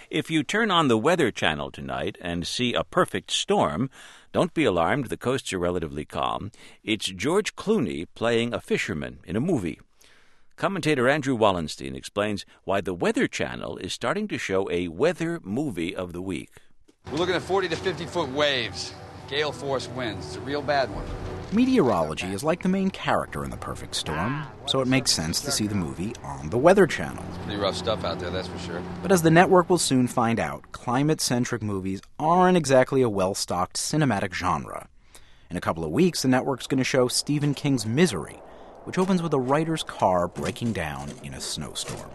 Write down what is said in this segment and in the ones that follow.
If you turn on the Weather Channel tonight and see a perfect storm, don't be alarmed, the coasts are relatively calm. It's George Clooney playing a fisherman in a movie. Commentator Andrew Wallenstein explains why the Weather Channel is starting to show a weather movie of the week. We're looking at 40 to 50-foot waves, gale force winds. It's a real bad one. Meteorology is like the main character in The Perfect Storm, so it makes sense to see the movie on the Weather Channel. It's pretty rough stuff out there, that's for sure. But as the network will soon find out, climate-centric movies aren't exactly a well-stocked cinematic genre. In a couple of weeks, the network's going to show Stephen King's Misery, which opens with a writer's car breaking down in a snowstorm.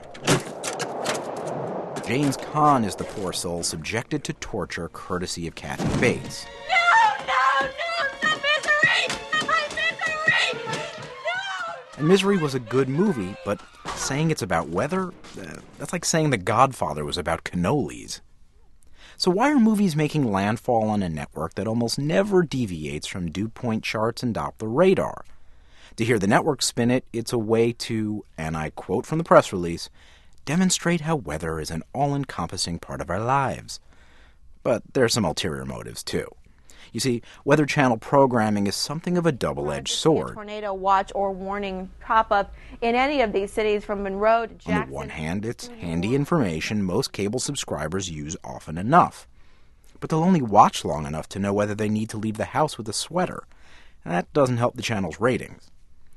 James Caan is the poor soul subjected to torture courtesy of Kathy Bates. And Misery was a good movie, but saying it's about weather, that's like saying The Godfather was about cannolis. So why are movies making landfall on a network that almost never deviates from dew point charts and Doppler radar? To hear the network spin it, it's a way to, and I quote from the press release, demonstrate how weather is an all-encompassing part of our lives. But there are some ulterior motives, too. You see, Weather Channel programming is something of a double-edged sword. Tornado watch or warning pop up in any of these cities from Monroe to Jackson. On the one hand, it's handy information most cable subscribers use often enough. But they'll only watch long enough to know whether they need to leave the house with a sweater. And that doesn't help the channel's ratings.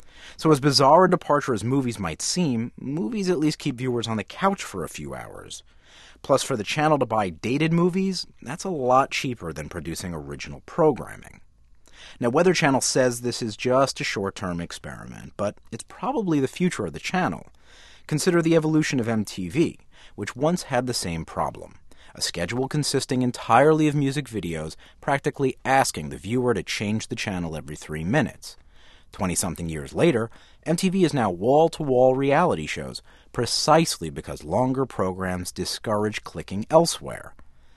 So as bizarre a departure as movies might seem, movies at least keep viewers on the couch for a few hours. Plus, for the channel to buy dated movies, that's a lot cheaper than producing original programming. Now, Weather Channel says this is just a short-term experiment, but it's probably the future of the channel. Consider the evolution of MTV, which once had the same problem. A schedule consisting entirely of music videos, practically asking the viewer to change the channel every 3 minutes. 20-something years later, MTV is now wall-to-wall reality shows, precisely because longer programs discourage clicking elsewhere.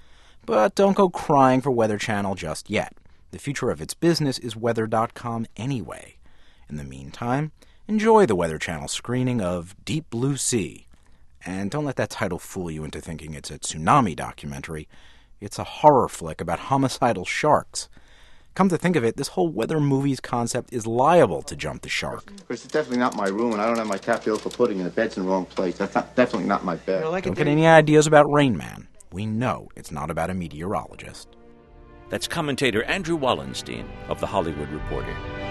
But don't go crying for Weather Channel just yet. The future of its business is weather.com anyway. In the meantime, enjoy the Weather Channel screening of Deep Blue Sea. And don't let that title fool you into thinking it's a tsunami documentary. It's a horror flick about homicidal sharks. Come to think of it, this whole weather movies concept is liable to jump the shark. Chris, it's definitely not my room, and I don't have my tapioca pudding, and the bed's in the wrong place. That's definitely not my bed. Don't get any ideas about Rain Man. We know it's not about a meteorologist. That's commentator Andrew Wallenstein of The Hollywood Reporter.